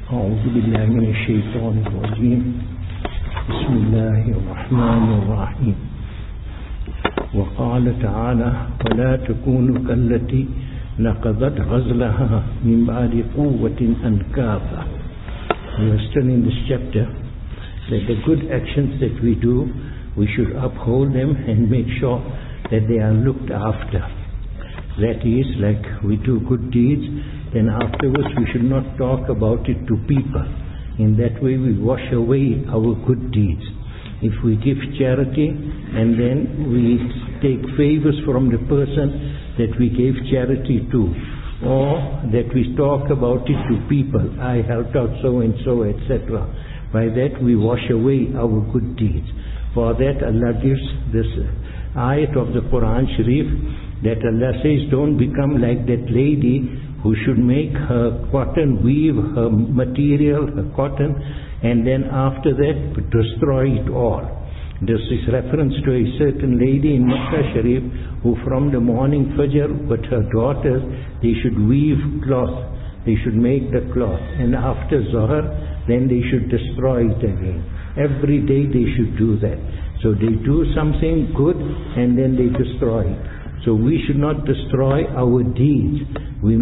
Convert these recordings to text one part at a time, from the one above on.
أعوذ بالله من الشيطان الرجيم بسم الله الرحمن الرحيم وقال تعالى ولا تكونوا كالتي نقضت غزلها من بعد قوة أنكاثا. We are still in this chapter that the good actions that we do, we should uphold them and make sure that they are looked after. That is, like we do good deeds, then afterwards we should not talk about it to people. In that way we wash away our good deeds. If we give charity and then we take favors from the person that we gave charity to, or that we talk about it to people, I helped out so and so, etc. By that we wash away our good deeds. For that Allah gives this ayat of the Quran Sharif, that Allah says, don't become like that lady who should make her cotton, weave her material, her cotton, and then after that destroy it all. This is reference to a certain lady in Makkah Sharif who from the morning Fajr with her daughters, they should weave cloth, they should make the cloth, and after Zohar then they should destroy it again. Every day they should do that. So they do something good and then they destroy it. So we should not destroy our deeds. We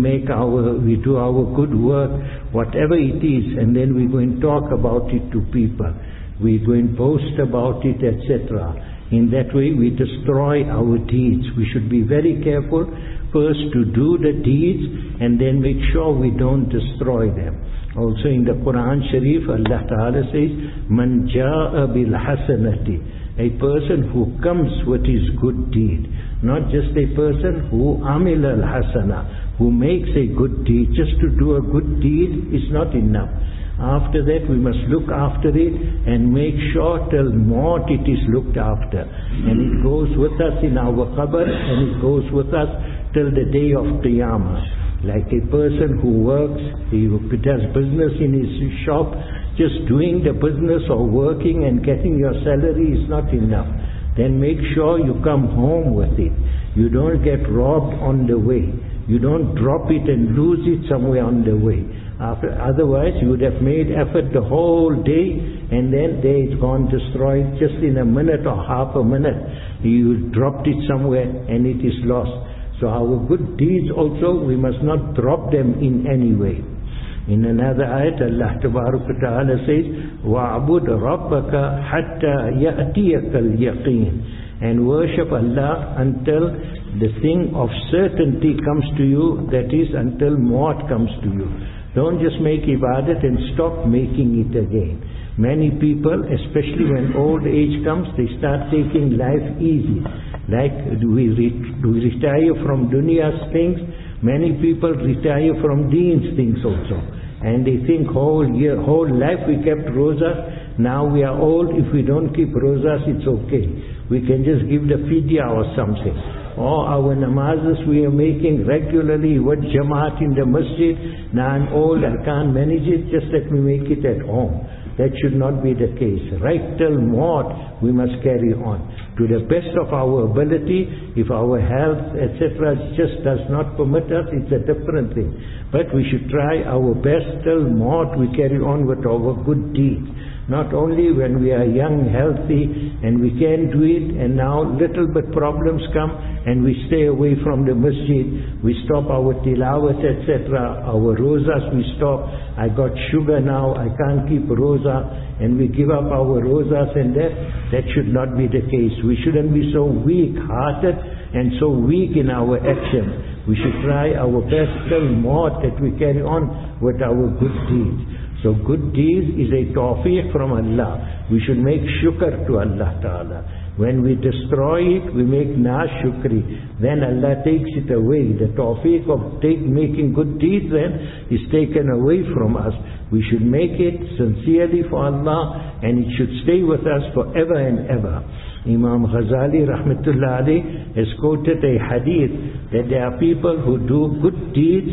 do our good work, whatever it is, and then we go and talk about it to people. We go and boast about it, etc. In that way we destroy our deeds. We should be very careful first to do the deeds and then make sure we don't destroy them. Also in the Quran Sharif, Allah Ta'ala says, Man ja'a bil hasanati, a person who comes with his good deed. Not just a person who amil al hasana, who makes a good deed. Just to do a good deed is not enough. After that we must look after it and make sure till maut it is looked after. And it goes with us in our qabr and it goes with us till the day of Qiyamah. Like a person who works, he does business in his shop, just doing the business or working and getting your salary is not enough. Then make sure you come home with it. You don't get robbed on the way. You don't drop it and lose it somewhere on the way. Otherwise you would have made effort the whole day and then there it's gone destroyed just in a minute or half a minute. You dropped it somewhere and it is lost. So our good deeds also, we must not drop them in any way. In another ayat, Allah Ta'ala says, وَعْبُدْ رَبَّكَ حَتَّى يَأْتِيَكَ الْيَقِينَ, and worship Allah until the thing of certainty comes to you, that is until maut comes to you. Don't just make ibadat and stop making it again. Many people, especially when old age comes, they start taking life easy. Like we retire from dunya's things, many people retire from deen's things also. And they think whole life we kept rosas, now we are old, if we don't keep rosas it's okay. We can just give the fidya or something. Or our namazes we are making regularly with jamaat in the masjid, now I'm old, I can't manage it, just let me make it at home. That should not be the case. Right till maut we must carry on. To the best of our ability, if our health, etc. just does not permit us, it's a different thing. But we should try our best till maut we carry on with our good deeds. Not only when we are young, healthy, and we can do it, and now little bit problems come, and we stay away from the masjid, we stop our tilawat, etc., our rosas we stop. I got sugar now, I can't keep rosa, and we give up our rosas, and that should not be the case. We shouldn't be so weak-hearted and so weak in our action. We should try our best till maut that we carry on with our good deeds. So good deeds is a tawfiq from Allah. We should make shukr to Allah Ta'ala. When we destroy it, we make na-shukri. Then Allah takes it away. The tawfiq of making good deeds then is taken away from us. We should make it sincerely for Allah and it should stay with us forever and ever. Imam Ghazali Rahmatullah Alayh has quoted a hadith that there are people who do good deeds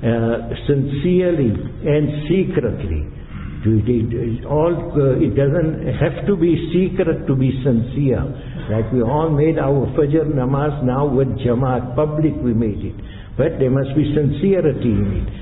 sincerely and secretly. It doesn't have to be secret to be sincere. Like we all made our Fajr namaz now with Jamaat, public we made it. But there must be sincerity in it.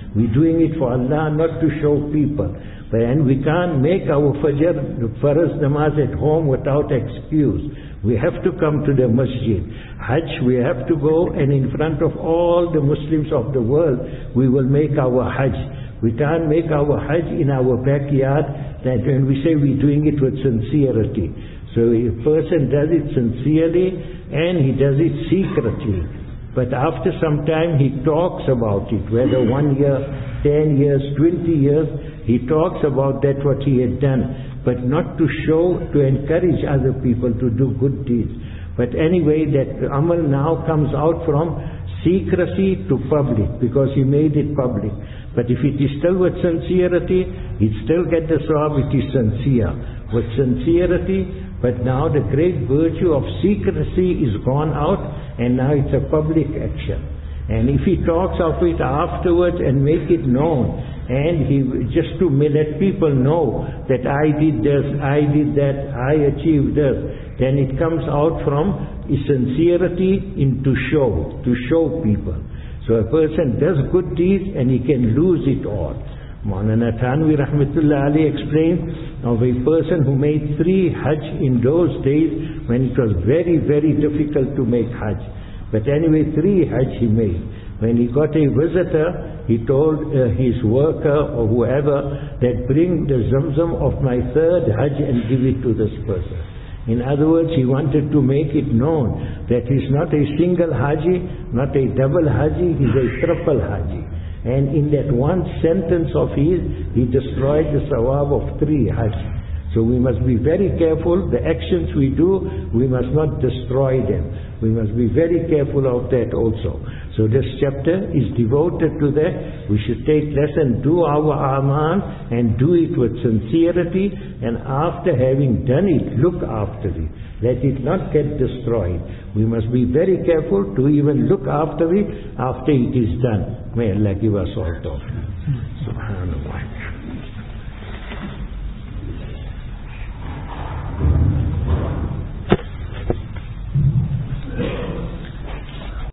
We're doing it for Allah, not to show people. And we can't make our Fajr, the Farz namaz at home without excuse. We have to come to the masjid. Hajj, we have to go, and in front of all the Muslims of the world, we will make our Hajj. We can't make our Hajj in our backyard, that when we say we're doing it with sincerity. So a person does it sincerely and he does it secretly. But after some time he talks about it, whether 1 year, 10 years, 20 years, he talks about that what he had done, but not to show, to encourage other people to do good deeds. But anyway, that amal now comes out from secrecy to public, because he made it public. But if it is still with sincerity, he'd still get the sawab. It is sincere, with sincerity. But now the great virtue of secrecy is gone out, and now it's a public action. And if he talks of it afterwards and make it known, and he just to let people know that I did this, I did that, I achieved this, then it comes out from sincerity into show, to show people. So a person does good deeds and he can lose it all. Maulana Thanvi Rahmatullah Ali explained of a person who made 3 Hajj in those days when it was very, very difficult to make Hajj. But anyway, 3 Hajj he made. When he got a visitor, he told his worker or whoever that bring the Zamzam of my 3rd Hajj and give it to this person. In other words, he wanted to make it known that he's not a single Haji, not a double Haji, he's a triple Haji. And in that one sentence of his, he destroyed the sawab of 3 Hajj. So we must be very careful. The actions we do, we must not destroy them. We must be very careful of that also. So this chapter is devoted to that. We should take lesson, do our amal and do it with sincerity, and after having done it, look after it. Let it not get destroyed. We must be very careful to even look after it after it is done. May Allah give us all tawfiq.